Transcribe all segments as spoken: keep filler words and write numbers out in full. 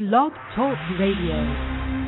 Blog Talk Radio.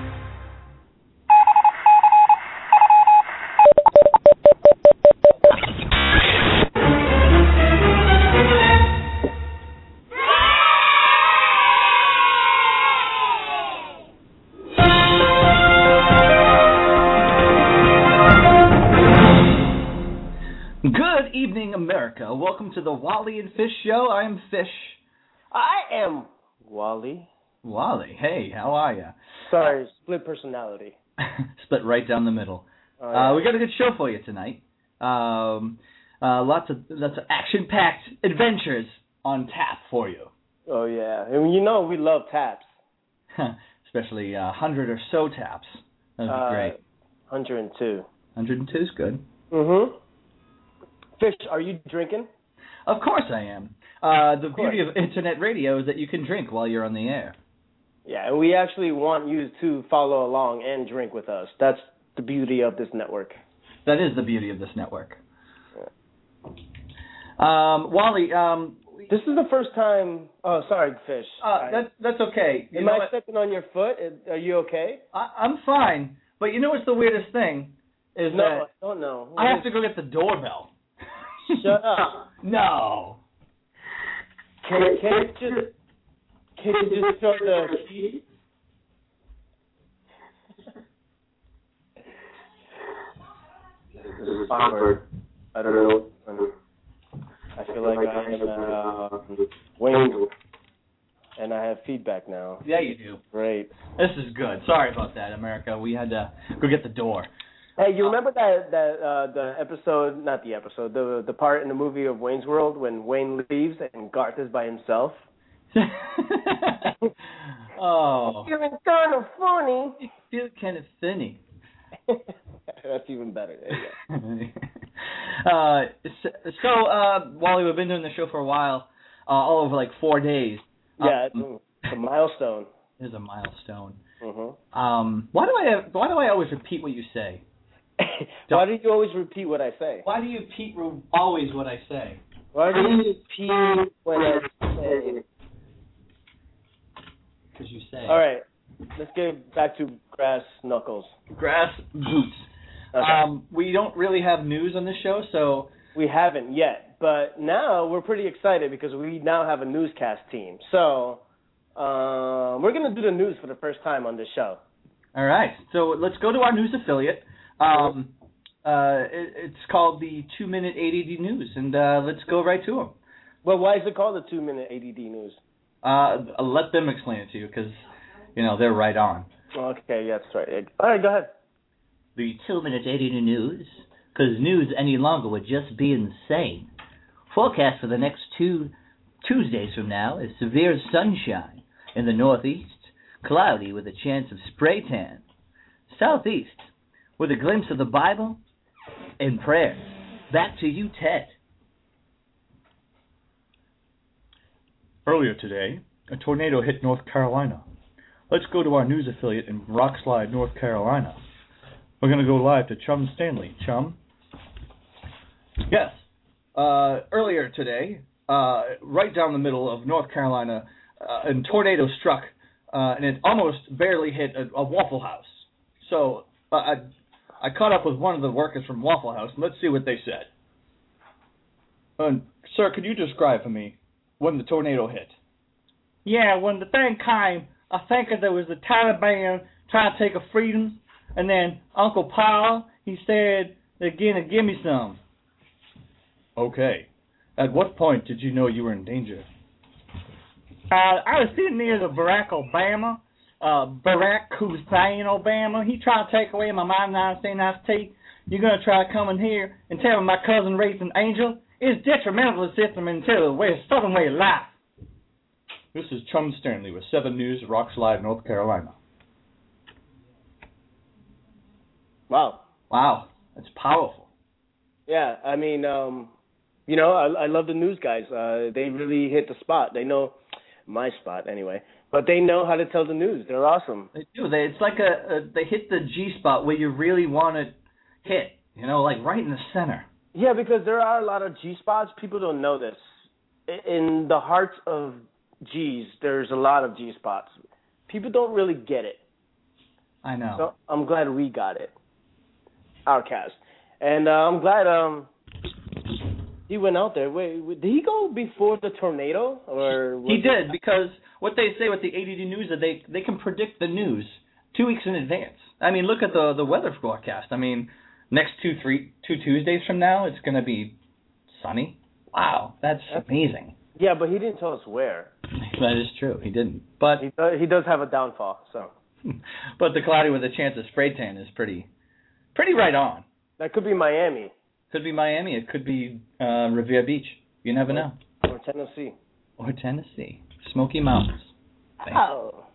Good evening, America. Welcome to the Wally and Fish Show. I'm Fish. I am Wally. Wally, hey, how are you? Sorry, uh, split personality. Split right down the middle. Oh, yeah. uh, we got a good show for you tonight. Um, uh, lots of lots of action-packed adventures on tap for you. Oh yeah, and you know we love taps. Especially a uh, hundred or so taps. That'd be uh, great. one hundred two. one hundred two is good. Mm-hmm. Fish, are you drinking? Of course I am. Uh, the of beauty of internet radio is that you can drink while you're on the air. Yeah, and we actually want you to follow along and drink with us. That's the beauty of this network. That is the beauty of this network. Yeah. Um, Wally, um, this is the first time. Oh, sorry, Fish. Uh, that's that's okay. You Am I what? stepping on your foot? Are you okay? I, I'm fine. But you know what's the weirdest thing? Is no, that I don't know. What I is... have to go get the doorbell. Shut up. No. Can, can you just can you just show the key? This is awkward. I don't know. I feel like I am uh, Wayne, and I have feedback now. Yeah, you do. Great. This is good. Sorry about that, America. We had to go get the door. Hey, you remember that that uh, the episode, not the episode, the the part in the movie of Wayne's World when Wayne leaves and Garth is by himself? Oh. You're kind of funny. You're kind of funny. That's even better. There you go. uh, so, so uh, Wally, we've been doing the show for a while, uh, all over like four days. Yeah, um, it's a milestone. It is a milestone. Mm-hmm. Um, why do I why do I always repeat what you say? Why do you always repeat what I say? Why do you repeat always what I say? Why do you repeat what I say? Because you say. All right, let's get back to grass knuckles. Grass boots. Okay. Um, we don't really have news on this show, so we haven't yet. But now we're pretty excited because we now have a newscast team. So uh, we're gonna do the news for the first time on this show. All right. So let's go to our news affiliate. Um, uh, it, it's called the two minute A D D News, and uh, let's go right to them. Well, why is it called the two minute A D D News? Uh, I'll let them explain it to you, because, you know, they're right on. Okay, yeah, that's right. All right, go ahead. The two minute A D D News, because news any longer would just be insane. Forecast for the next two Tuesdays from now is severe sunshine in the northeast, cloudy with a chance of spray tan. Southeast, with a glimpse of the Bible and prayers. Back to you, Ted. Earlier today, a tornado hit North Carolina. Let's go to our news affiliate in Rockslide, North Carolina. We're going to go live to Chum Stanley. Chum? Yes. Uh, earlier today, uh, right down the middle of North Carolina, uh, a tornado struck, uh, and it almost barely hit a, a Waffle House. So uh, I, I caught up with one of the workers from Waffle House, and let's see what they said. Uh, sir, could you describe for me when the tornado hit? Yeah, when the thing came, I think there was the Taliban trying to take a freedom, and then Uncle Paul, he said, they're going to give me some. Okay. At what point did you know you were in danger? Uh, I was sitting near the Barack Obama, uh, Barack Hussein Obama. He tried to take away my mind nine C nice tea. You're going to try to come in here and tell me my cousin raised an angel? It's detrimental to the system until the way, southern way of life. This is Chum Stanley with seven News, Rockslide, North Carolina. Wow. Wow. That's powerful. Yeah, I mean, um, you know, I, I love the news guys. Uh, they really hit the spot. They know my spot anyway, but they know how to tell the news. They're awesome. They do. They, it's like a, a they hit the G spot where you really want to hit. You know, like right in the center. Yeah, because there are a lot of G spots. People don't know this. In the hearts of G's, there's a lot of G spots. people don't really get it. I know. So I'm glad we got it, our cast, and uh, I'm glad um he went out there. Wait, wait, did he go before the tornado or? Was He it- did, because what they say with the A D D News is they they can predict the news two weeks in advance. I mean, look at the the weather forecast. I mean, next two three two Tuesdays from now, it's going to be sunny. Wow, that's amazing. Yeah, but he didn't tell us where. That is true. He didn't, but He does, he does have a downfall, so but the cloudy with a chance of spray tan is pretty pretty right on. that could be Miami Could be Miami. It could be uh, Revere Beach. You never know. or Tennessee. Or Tennessee, Smoky Mountains. Oh,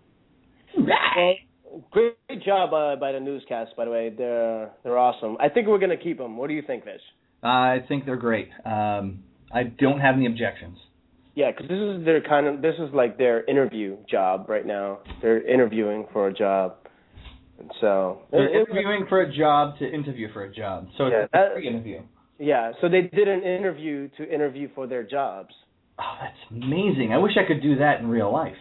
right. Great, great job uh, by the newscast. By the way, they're they're awesome. I think we're gonna keep them. What do you think, Fish? I think they're great. Um, I don't have any objections. Yeah, because this is their kind of this is like their interview job right now. They're interviewing for a job, and so They're it- it- interviewing for a job to interview for a job. So Yeah, it's that- a free interview. Yeah, so they did an interview to interview for their jobs. Oh, that's amazing. I wish I could do that in real life.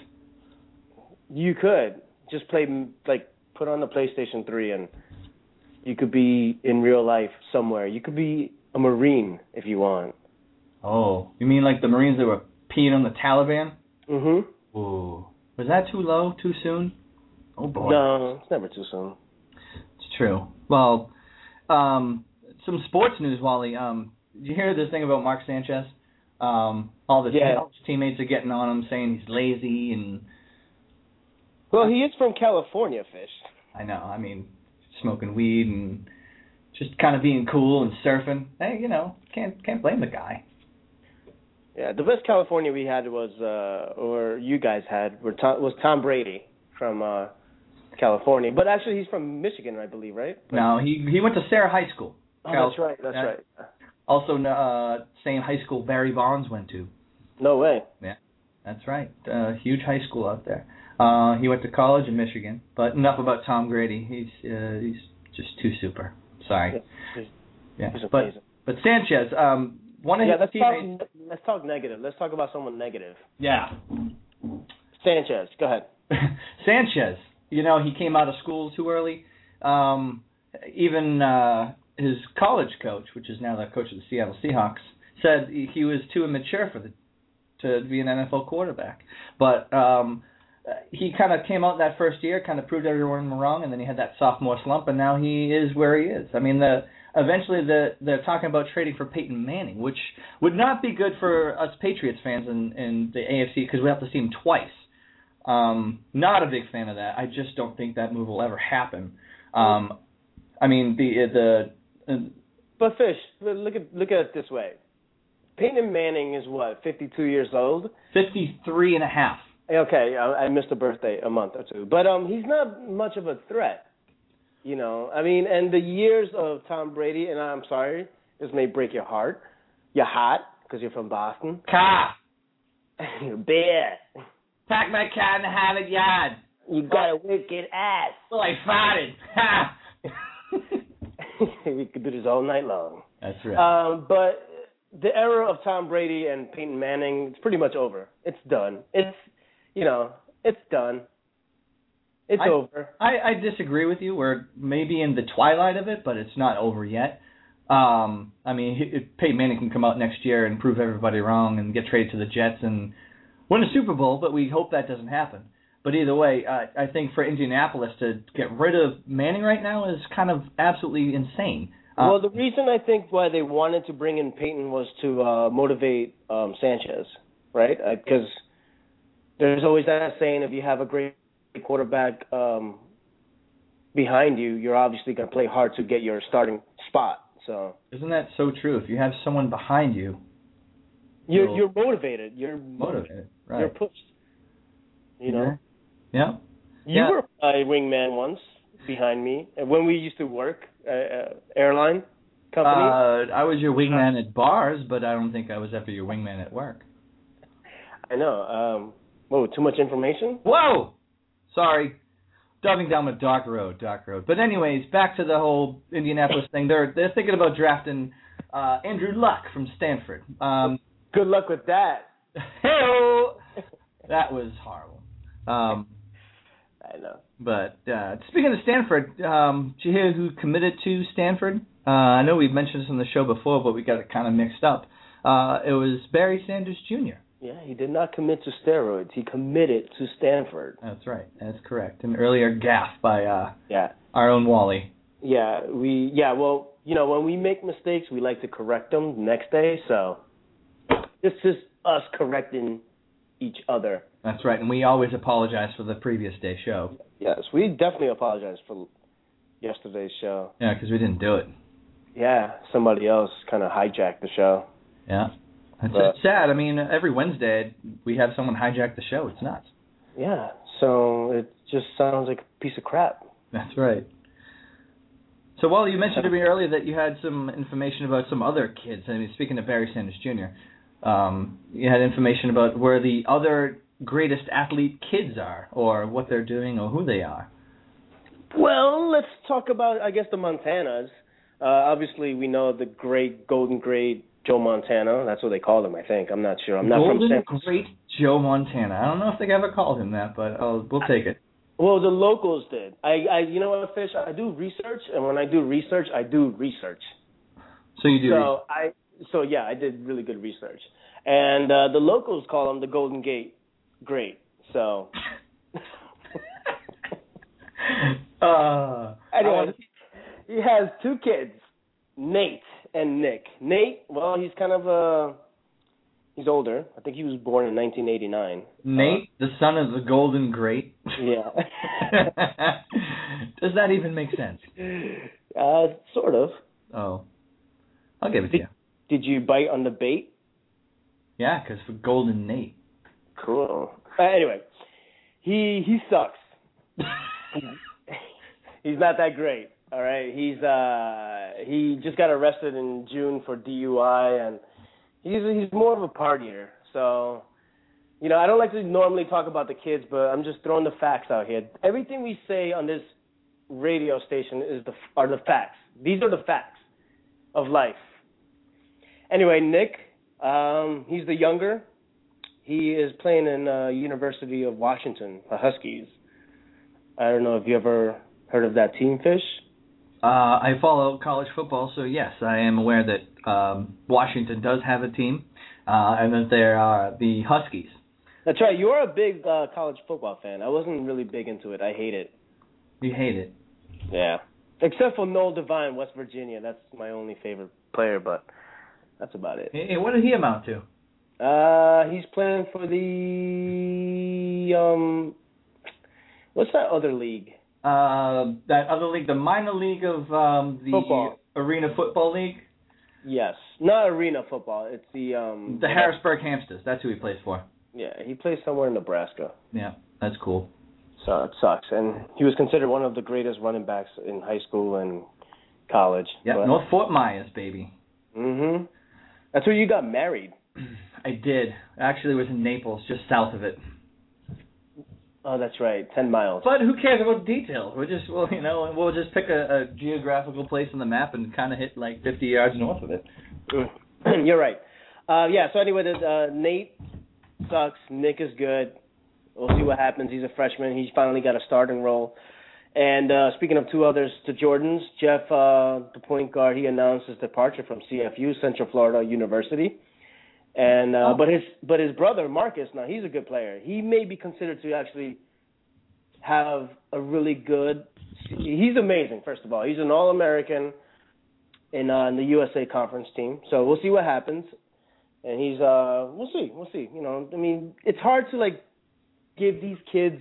You could just play like put on the PlayStation three and you could be in real life somewhere. You could be a Marine if you want. Oh, you mean like the Marines that were peeing on the Taliban? Mhm. Ooh. Was that too low, too soon? Oh, boy. No, it's never too soon. It's true. Well, um, some sports news, Wally. Um, did you hear this thing about Mark Sanchez? Um, all the Yeah. all his teammates are getting on him, saying he's lazy, and Well, he is from California, Fish. I know. I mean, smoking weed and just kind of being cool and surfing. Hey, you know, can't can't blame the guy. Yeah, the best California we had was, uh, or you guys had, were Tom, was Tom Brady from uh, California. But actually, he's from Michigan, I believe, right? No, he he went to Sarah High School. Oh, Cal- that's right. That's that- right. Also, uh, same high school Barry Bonds went to. No way. That's right. Uh, huge high school out there. Uh, he went to college in Michigan. But enough about Tom Brady. He's uh, he's just too super. Sorry. He's, Yeah. he's But amazing. but Sanchez, um, one of Yeah, his let's teammates. talk, let's talk negative. Let's talk about someone negative. Yeah. Sanchez, go ahead. Sanchez, you know, he came out of school too early. Um, even uh, his college coach, which is now the coach of the Seattle Seahawks, said he he was too immature for the to be an N F L quarterback. But um, he kind of came out that first year, kind of proved everyone wrong, and then he had that sophomore slump, and now he is where he is. I mean, the eventually the, they're talking about trading for Peyton Manning, which would not be good for us Patriots fans in, in the A F C because we have to see him twice. Um, not a big fan of that. I just don't think that move will ever happen. Um, I mean, the the uh, But Fish, look at look at it this way. Peyton Manning is what, fifty-two years old? fifty-three and a half. Okay, I, I missed a birthday a month or two, but um, he's not much of a threat. You know, I mean, and the years of Tom Brady, and I'm sorry, this may break your heart. You're hot because you're from Boston. Car. You're bad. Pack my car in the Harvard yard. You got a wicked ass. Well, I farted. Ha! We could do this all night long. That's right. Um, but the era of Tom Brady and Peyton Manning, it's pretty much over. It's done. It's, you know, it's done. It's I, over. I, I disagree with you. We're maybe in the twilight of it, but it's not over yet. Um, I mean, he, Peyton Manning can come out next year and prove everybody wrong and get traded to the Jets and win a Super Bowl, but we hope that doesn't happen. But either way, uh, I think for Indianapolis to get rid of Manning right now is kind of absolutely insane. Uh, Well, the reason I think why they wanted to bring in Peyton was to uh, motivate um, Sanchez, right? Because uh, there's always that saying, if you have a great quarterback um, behind you, you're obviously going to play hard to get your starting spot. So isn't that so true? If you have someone behind you, you're you'll- you're motivated. You're motivated, right? You're pushed. You know. Yeah. You Yeah. were my wingman once behind me uh, when we used to work uh, uh, airline company. Uh, I was your wingman at bars, but I don't think I was ever your wingman at work. I know. Um, whoa, too much information? Whoa! Sorry. Diving down a dark road, dark road. But anyways, back to the whole Indianapolis thing. They're they're thinking about drafting uh, Andrew Luck from Stanford. Um, Good luck with that. hey That was horrible. Um, I know. But uh, speaking of Stanford, um, did you hear who committed to Stanford? Uh, I know we've mentioned this on the show before, but we got it kind of mixed up. Uh, it was Barry Sanders Junior Yeah, he did not commit to steroids. He committed to Stanford. That's right. That's correct. An earlier gaffe by uh, yeah. our own Wally. Yeah, we. Yeah, well, you know, when we make mistakes, we like to correct them the next day. So this is us correcting each other. That's right, and we always apologize for the previous day show. Yes, we definitely apologize for yesterday's show. Yeah, because we didn't do it. Yeah, somebody else kind of hijacked the show. Yeah. It's But- just sad. I mean, every Wednesday we have someone hijack the show. It's nuts. Yeah, so it just sounds like a piece of crap. That's right. So, Wally, you mentioned to me earlier that you had some information about some other kids. I mean, speaking of Barry Sanders Junior, um, you had information about where the other greatest athlete kids are, or what they're doing, or who they are. Well, let's talk about, I guess, the Montanas. Uh, obviously, we know the great, golden great Joe Montana. That's what they called him, I think. I'm not sure. I'm not Golden from San Great Joe Montana. I don't know if they ever called him that, but I'll, we'll take it. Well, the locals did. I, I, you know what, Fish? I do research, and when I do research, I do research. So you do. So I, so yeah, I did really good research, and uh, the locals call him the Golden Gate Great. So. uh, anyway, he has two kids, Nate and Nick. Nate, well, he's kind of a. He's older. I think he was born in nineteen eighty-nine. Nate, uh, the son of the Golden Great. Yeah. Does that even make sense? Uh, sort of. Oh, I'll give it did, to you. Did you bite on the bait? Yeah, because for Golden Nate. Cool. Uh, anyway, he he sucks. He's not that great. All right. He's uh he just got arrested in June for D U I, and he's he's more of a partier. So, you know, I don't like to normally talk about the kids, but I'm just throwing the facts out here. Everything we say on this radio station is the are the facts. These are the facts of life. Anyway, Nick, um, he's the younger. He is playing in uh, University of Washington, the Huskies. I don't know if you ever heard of that team, Fish. Uh, I follow college football, so yes, I am aware that um, Washington does have a team, uh, and that there are the Huskies. That's right. You're a big uh, college football fan. I wasn't really big into it. I hate it. You hate it? Yeah. Except for Noel Devine, West Virginia. That's my only favorite player, but that's about it. Hey, what did he amount to? Uh, he's playing for the um, what's that other league? Uh, that other league, the minor league of um, the Football. Arena Football League? Yes. Not arena football. It's the um The Harrisburg Hamsters. That's who he plays for. Yeah, he plays somewhere in Nebraska. Yeah, that's cool. So it sucks. And he was considered one of the greatest running backs in high school and college. Yeah, but, North Fort Myers, baby. Mm-hmm. That's where you got married. I did. Actually, it was in Naples, just south of it. Oh, that's right. Ten miles. But who cares about details? We'll just, well, you know, we'll just pick a, a geographical place on the map and kind of hit like fifty yards north of it. You're right. Uh, yeah. So anyway, the, uh, Nate sucks. Nick is good. We'll see what happens. He's a freshman. He's finally got a starting role. And uh, speaking of two others, to Jordan's, Jeff, uh, the point guard, he announced his departure from C F U, Central Florida University. And uh, oh. but his but his brother Marcus, now he's a good player. He may be considered to actually have a really good. He's amazing. First of all, he's an All-American in, uh, in the U S A Conference team. So we'll see what happens. And he's uh, we'll see, we'll see. You know, I mean, it's hard to like give these kids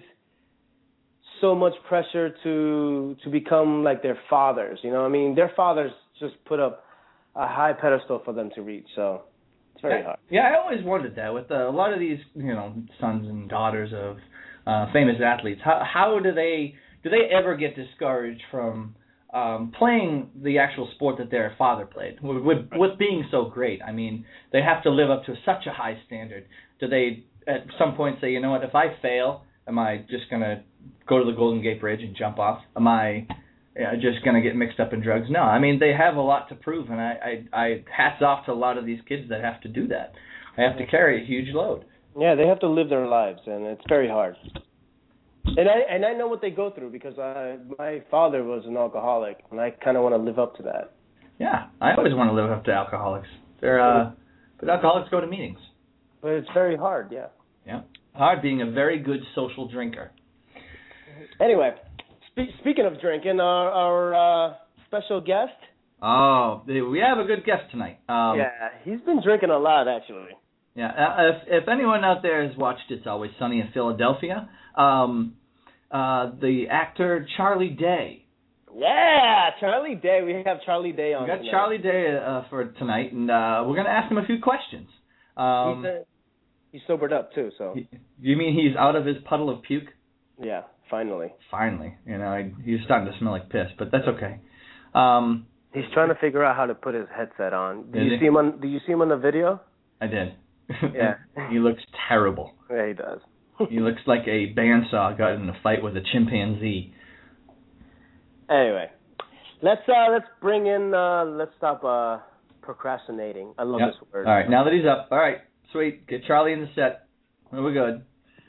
so much pressure to to become like their fathers. You know, I mean, their fathers just put up a high pedestal for them to reach. So. It's very hard. Yeah, I always wondered that with uh, a lot of these, you know, sons and daughters of uh, famous athletes. How how do they do they ever get discouraged from um, playing the actual sport that their father played? With, with with being so great, I mean, they have to live up to such a high standard. Do they at some point say, you know what, if I fail, am I just gonna go to the Golden Gate Bridge and jump off? Am I Yeah, just going to get mixed up in drugs? No, I mean, they have a lot to prove, and I, I, I hats off to a lot of these kids that have to do that. They have to carry a huge load. Yeah, they have to live their lives, and it's very hard. And I and I know what they go through because I, my father was an alcoholic, and I kind of want to live up to that. Yeah, I always want to live up to alcoholics. They're uh, but alcoholics go to meetings. But it's very hard, yeah. Yeah, hard being a very good social drinker. Anyway, spe- speaking of drinking, our, our uh, special guest. Oh, we have a good guest tonight. Um, yeah, he's been drinking a lot, actually. Yeah, uh, if if anyone out there has watched It's Always Sunny in Philadelphia, um, uh, the actor Charlie Day. Yeah, Charlie Day. We have Charlie Day on. We got tonight. Charlie Day uh, for tonight, and uh, we're going to ask him a few questions. Um, he's, uh, he's sobered up too, so. He, you mean he's out of his puddle of puke? Yeah, finally. Finally, you know, I, he's starting to smell like piss, but that's okay. Um, he's trying to figure out how to put his headset on. Do you he? see him on? Do you see him on the video? I did. Yeah. He looks terrible. Yeah, he does. He looks like a bandsaw got in a fight with a chimpanzee. Anyway, let's uh, let's bring in. Uh, let's stop uh, procrastinating. I love yep. this word. All right, now that he's up, all right, sweet. Get Charlie in the set. We're good.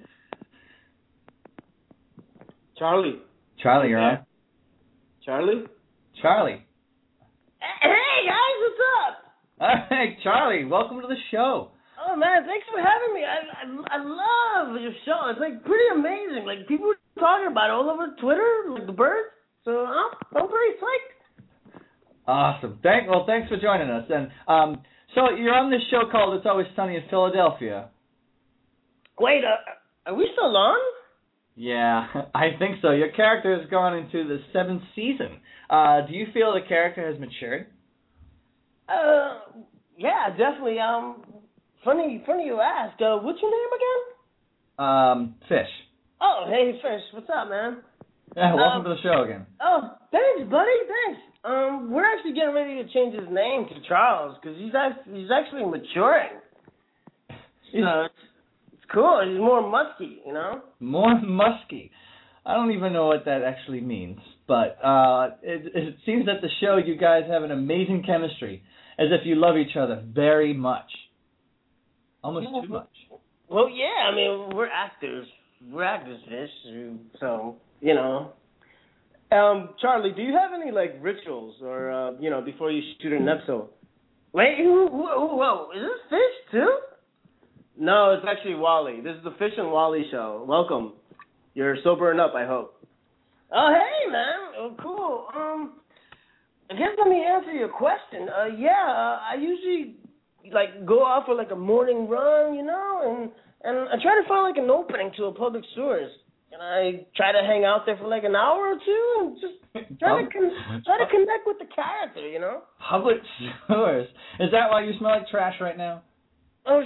Charlie. Charlie, you're on. Charlie. Charlie. Hey guys, what's up? Hey, Charlie, welcome to the show. Oh man, thanks for having me. I I, I love your show. It's like pretty amazing. Like people are talking about it all over Twitter, like the birds. So I'm I'm pretty psyched. Awesome. Thank well, thanks for joining us. And um, so you're on this show called It's Always Sunny in Philadelphia. Wait, uh, are we still on? Yeah, I think so. Your character has gone into the seventh season. Uh, do you feel the character has matured? Uh, yeah, definitely. Um, funny, funny you ask. Uh, what's your name again? Um, Fish. Oh, hey, Fish. What's up, man? Yeah, welcome um, to the show again. Oh, thanks, buddy. Thanks. Um, we're actually getting ready to change his name to Charles because he's actually, he's actually maturing. So it's, it's cool. He's more musky, you know. More musky. I don't even know what that actually means, but uh, it, it seems that the show you guys have an amazing chemistry, as if you love each other very much, almost yeah, too much. Well, yeah. I mean, we're actors. We're actors, Fish. So you know. Um, Charlie, do you have any like rituals or uh, you know before you shoot an episode? Wait, who, whoa, whoa, is this Fish too? No, it's actually Wally. This is the Fish and Wally show. Welcome. You're sobering up, I hope. Oh, hey, man. Oh, cool. Um, I guess let me answer your question. Uh, yeah, uh, I usually like go out for like a morning run, you know, and and I try to find like an opening to a public sewers. And I try to hang out there for like an hour or two and just try to con- try to connect with the character, you know. Public sewers. Is that why you smell like trash right now? Oh,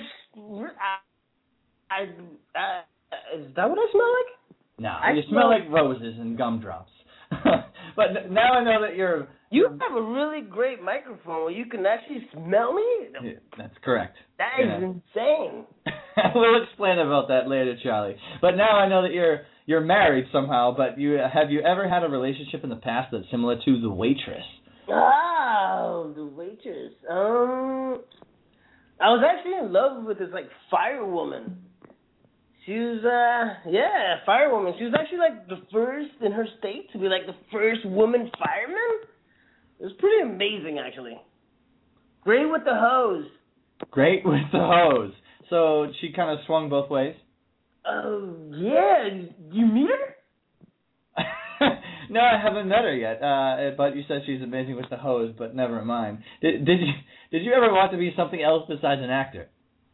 I, I, I is that what I smell like? No, I you smell smell like roses and gumdrops. But now I know that you're... You have a really great microphone where you can actually smell me? Yeah, that's correct. That is yeah. insane. We'll explain about that later, Charlie. But now I know that you're you're married somehow, but you have you ever had a relationship in the past that's similar to The Waitress? Oh, The Waitress. Um, I was actually in love with this, like, firewoman. She was, uh, yeah, firewoman. She was actually, like, the first in her state to be, like, the first woman fireman. It was pretty amazing, actually. Great with the hose. Great with the hose. So she kind of swung both ways? Oh, uh, yeah. You meet her? No, I haven't met her yet. Uh, but you said she's amazing with the hose, but never mind. Did, did you did you ever want to be something else besides an actor?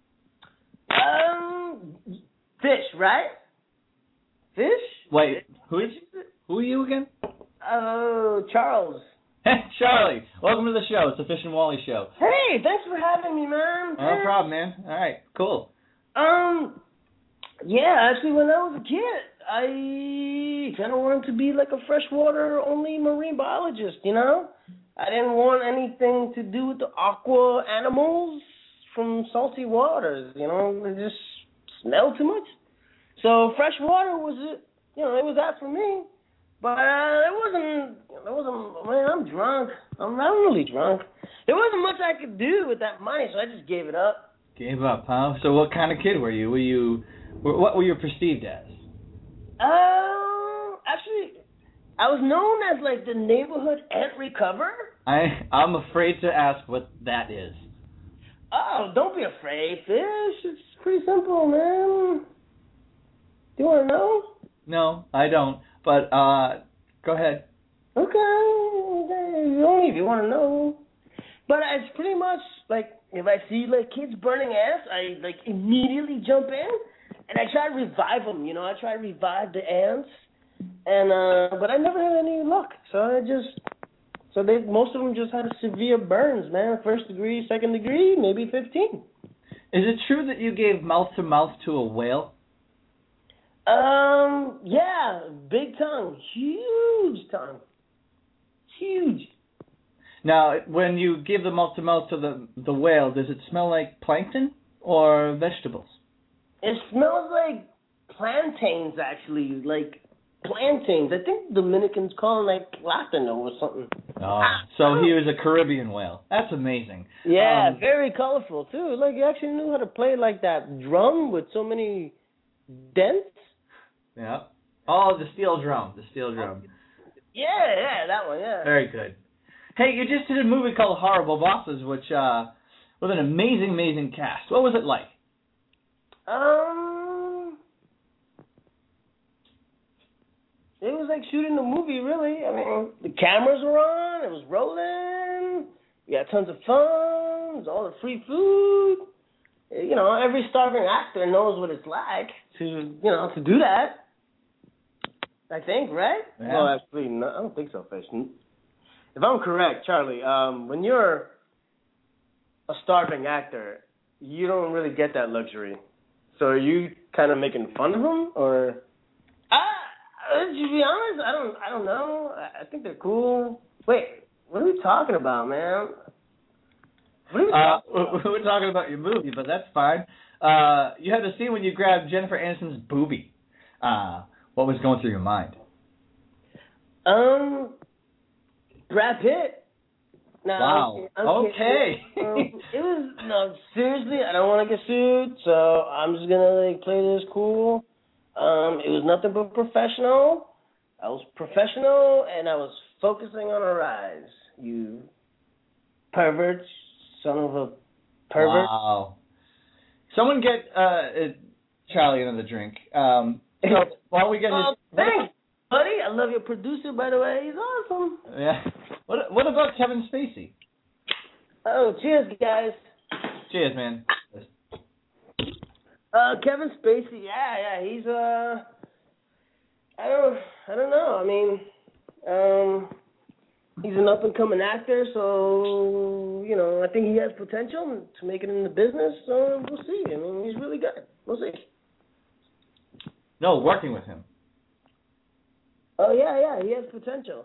Um, Fish, right? Fish? Wait, who is who are you again? Oh, uh, Charles. Hey, Charlie, welcome to the show. It's the Fish and Wally show. Hey, thanks for having me, man. No problem, man. All right, cool. Um, yeah, actually, when I was a kid, I kind of wanted to be like a freshwater-only marine biologist, you know? I didn't want anything to do with the aqua animals from salty waters, you know? They just smell too much. So freshwater was, it, you know, it was that for me. But uh, it wasn't, it wasn't, man, I'm drunk. I'm, I'm really drunk. There wasn't much I could do with that money, so I just gave it up. Gave up, huh? So what kind of kid were you? Were you, what were you perceived as? Um, I was known as like the neighborhood ant recoverer. I I'm afraid to ask what that is. Oh, don't be afraid, Fish. It's pretty simple, man. Do you want to know? No, I don't. But uh, go ahead. Okay, okay. Only if you want to know. But it's pretty much like if I see like kids burning ants, I like immediately jump in and I try to revive them. You know, I try to revive the ants, and uh, but I never had any luck. So I just so they most of them just had severe burns, man. First degree, second degree, maybe fifteen. Is it true that you gave mouth to mouth to a whale? Um, yeah, big tongue, huge tongue, huge. Now, when you give the mouth to mouth to the the whale, does it smell like plankton or vegetables? It smells like plantains, actually, like plantains. I think Dominicans call them like plátano or something. Oh, so he was a Caribbean whale. That's amazing. Yeah, um, very colorful too. Like he actually knew how to play like that drum with so many dents. Yeah. Oh, the steel drum. The steel drum. Yeah, yeah, that one, yeah. Very good. Hey, you just did a movie called Horrible Bosses, which uh, with an amazing, amazing cast. What was it like? Um, it was like shooting a movie, really. I mean, the cameras were on, it was rolling, we had tons of fun, it was all the free food. You know, every starving actor knows what it's like to, you know, to do that. I think, right? Yeah. Well, actually, no, I don't think so, Fish. If I'm correct, Charlie, um, when you're a starving actor, you don't really get that luxury. So are you kind of making fun of them, or? Uh, to be honest, I don't. I don't know. I think they're cool. Wait, what are we talking about, man? What are we uh, talking about? We're talking about your movie, but that's fine. Uh, you had the scene when you grabbed Jennifer Aniston's boobie. Uh, what was going through your mind? Um, Brad Pitt. No, Wow. I'm Okay. um, it was no seriously. I don't want to get sued, so I'm just gonna like play this cool. Um, it was nothing but professional. I was professional, and I was focusing on a rise. You pervert, son of a pervert. Wow. Someone get uh, Charlie another drink. Um, so while we get Oh, his, thanks, buddy. I love your producer, by the way. He's awesome. yeah. What What about Kevin Spacey? Oh, cheers, guys. Cheers, man. Uh, Kevin Spacey, yeah, yeah, he's uh, I don't, I don't know. I mean, um, he's an up and coming actor, so you know, I think he has potential to make it in the business. So we'll see. I mean, he's really good. We'll see. No, working with him. Oh yeah, yeah, he has potential.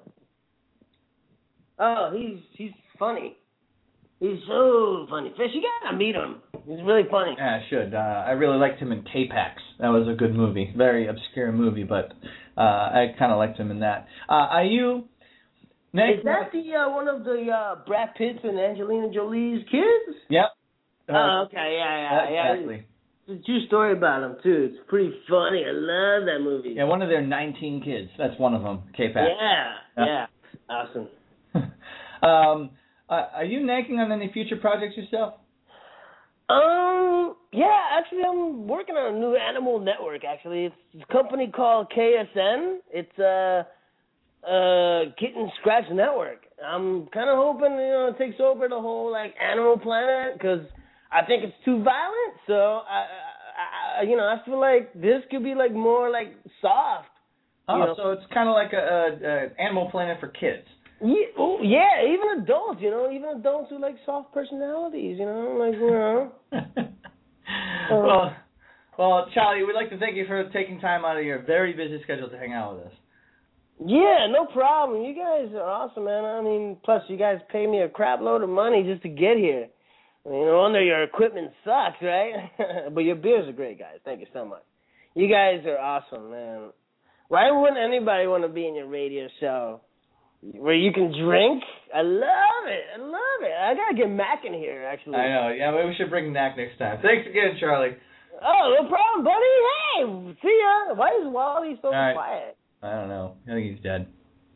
Oh, he's he's funny. He's so funny. Fish, you gotta meet him. He's really funny. Yeah, I should. Uh, I really liked him in K-Pax. That was a good movie. Very obscure movie, but uh, I kind of liked him in that. Uh, are you... Next Is that the uh, one of the uh, Brad Pitt's and Angelina Jolie's kids? Yep. Uh, Oh, okay, yeah, yeah, yeah. Exactly. It's a true story about him, too. It's pretty funny. I love that movie. Yeah, one of their nineteen kids. That's one of them, K-Pax. Yeah, Yeah. yeah. Awesome. um, uh, are you nagging on any future projects yourself? Um, yeah, actually, I'm working on a new animal network, actually. It's a company called K S N. It's a uh, uh, Kitten Scratch Network. I'm kind of hoping, you know, it takes over the whole, like, Animal Planet, because I think it's too violent. So, I, I, I, you know, I feel like this could be, like, more, like, soft. Oh, You know? so it's kind of like a, a, a Animal Planet for kids. Yeah, oh, yeah, even adults, you know, even adults who like soft personalities, you know, like, you know. well, well, Charlie, we'd like to thank you for taking time out of your very busy schedule to hang out with us. Yeah, no problem. You guys are awesome, man. I mean, plus you guys pay me a crap load of money just to get here. I mean, no wonder your equipment sucks, right? But your beers are great, guys. Thank you so much. You guys are awesome, man. Why wouldn't anybody want to be in your radio show where you can drink? I love it. I love it. I got to get Mac in here, actually. I know. Yeah, maybe we should bring Knack next time. Thanks again, Charlie. Oh, no problem, buddy. Hey, see ya. Why is Wally so All right. quiet? I don't know. I think he's dead.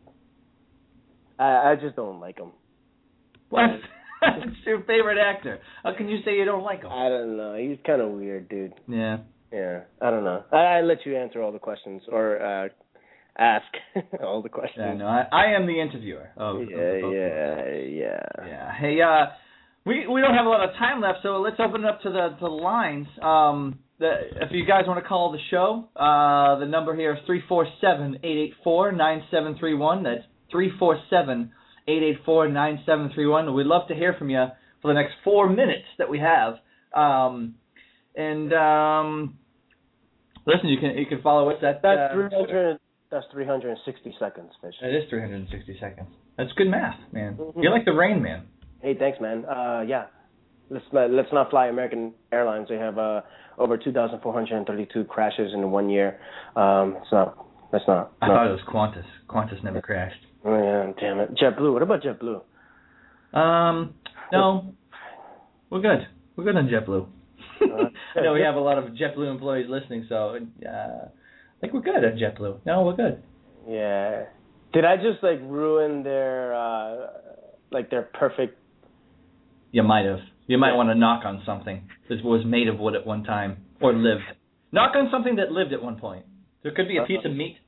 I, I just don't like him. What? It's your favorite actor. How can you say you don't like him? I don't know. He's kind of weird, dude. Yeah. Yeah. I don't know. I, I let you answer all the questions or uh, ask all the questions. Yeah, no, I, I am the interviewer. Of, yeah, of yeah, yeah. Yeah. Hey, uh, we we don't have a lot of time left, so let's open it up to the to the lines. Um, the, if you guys want to call the show, uh, the number here is three four seven, eight eight four, nine seven three one. That's three four seven, eight eight four, nine seven three one. We'd love to hear from you for the next four minutes that we have. Um, and um, listen, you can you can follow us at That's uh, three hundred. That's three hundred sixty seconds, Fish. It is three hundred sixty seconds. That's good math, man. Mm-hmm. You're like the Rain Man. Hey, thanks, man. Uh, yeah. Let's not, let's not fly American Airlines. They have uh, over two thousand four hundred thirty-two crashes in one year. Um, it's not. That's not. I no. thought it was Qantas. Qantas never crashed. Oh, yeah, damn it. JetBlue. What about JetBlue? Um, no, we're good. We're good on JetBlue. Uh, I know we have a lot of JetBlue employees listening, so uh, I think we're good on JetBlue. No, we're good. Yeah. Did I just like ruin their uh, like their perfect? You might have. You might Yeah. want to knock on something that was made of wood at one time or lived. Knock on something that lived at one point. There could be a piece of meat.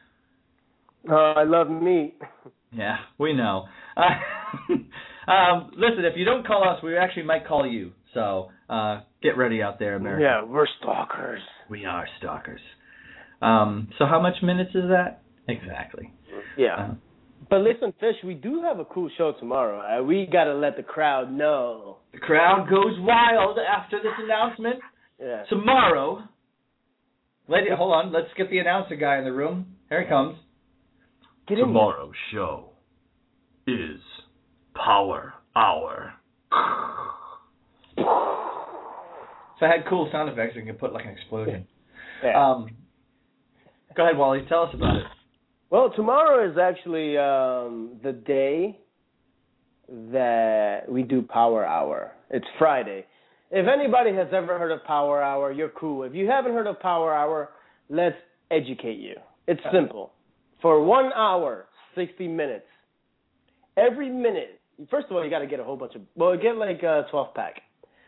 Oh, I love meat. Yeah, we know. Uh, um, listen, if you don't call us, we actually might call you. So uh, get ready out there, America. Yeah, we're stalkers. We are stalkers. Um, so how much minutes is that? Exactly. Yeah. Uh, But listen, Fish, we do have a cool show tomorrow. Uh, we got to let the crowd know. the crowd goes wild after this announcement. Yeah. Tomorrow, lady, hold on, let's get the announcer guy in the room. Here he comes. Get in Tomorrow's show is Power Hour. If I had cool sound effects, we could put like an explosion. there. Yeah. Um, go ahead, Wally. Tell us about it. Well, tomorrow is actually um, the day that we do Power Hour. It's Friday. If anybody has ever heard of Power Hour, you're cool. If you haven't heard of Power Hour, let's educate you. It's simple. For one hour, sixty minutes, every minute, first of all, you got to get a whole bunch of, well, get like a twelve pack.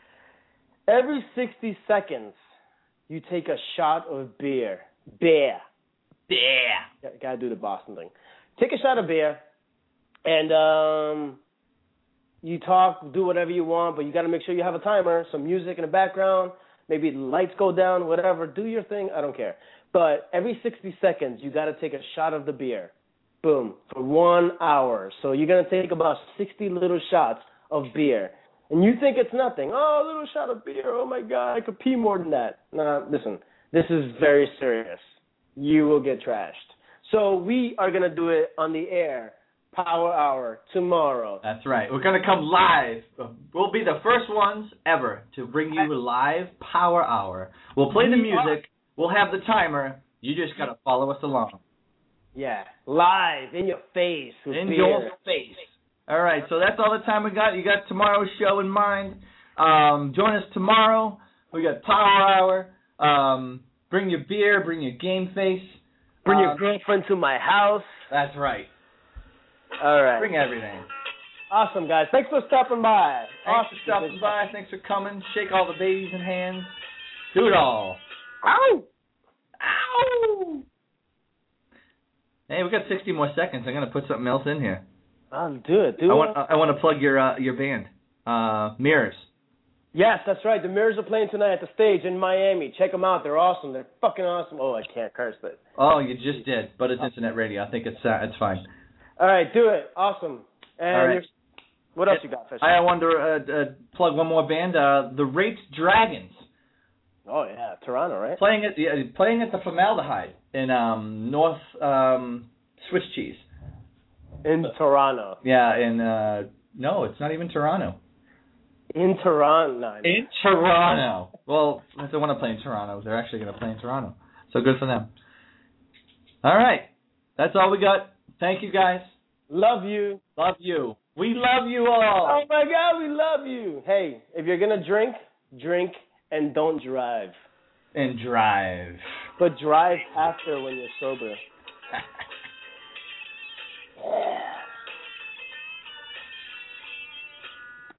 Every sixty seconds, you take a shot of beer. Beer. Yeah. Got to do the Boston thing. Take a shot of beer, and um, you talk, do whatever you want, but you got to make sure you have a timer, some music in the background, maybe the lights go down, whatever. Do your thing. I don't care. But every sixty seconds, you got to take a shot of the beer. Boom. For one hour. So you're going to take about sixty little shots of beer. And you think it's nothing. Oh, a little shot of beer. Oh, my God. I could pee more than that. Nah, listen. This is very serious. You will get trashed. So we are going to do it on the air, Power Hour, tomorrow. That's right. We're going to come live. We'll be the first ones ever to bring you live Power Hour. We'll play the music. We'll have the timer. You just got to follow us along. Yeah, live, in your face. With In beer. your face. All right, so that's all the time we got. You got tomorrow's show in mind. Um, join us tomorrow. We got Power Hour. Um, bring your beer. Bring your game face. Bring um, your girlfriend to my house. That's right. All right. Bring everything. Awesome, guys. Thanks for stopping by. Thanks awesome. for stopping by. Thanks for coming. Shake all the babies in hands. Do it all. Ow! Ow! Hey, we got sixty more seconds. I'm gonna put something else in here. I'll do it. Do I it. want I want to plug your uh, your band, uh, Mirrors. Yes, that's right. The Mirrors are playing tonight at the stage in Miami. Check them out. They're awesome. They're fucking awesome. Oh, I can't curse, but. Oh, you just did, but it's internet radio. I think it's uh, it's fine. All right, do it. Awesome. And All right. you're- what else you got, Fisher? I wanted to uh, uh, plug one more band, uh, the Raped Dragons, Oh yeah, Toronto, right? playing at the uh, playing at the Formaldehyde in um, North um, Swiss Cheese. In Toronto. Yeah, in uh, no, it's not even Toronto. In Toronto. No, In Toronto. Well, if they want to play in Toronto, they're actually going to play in Toronto. So good for them. All right. That's all we got. Thank you, guys. Love you. Love you. We love you all. Oh my God, we love you. Hey, if you're gonna drink, drink and don't drive. And drive. But drive after when you're sober.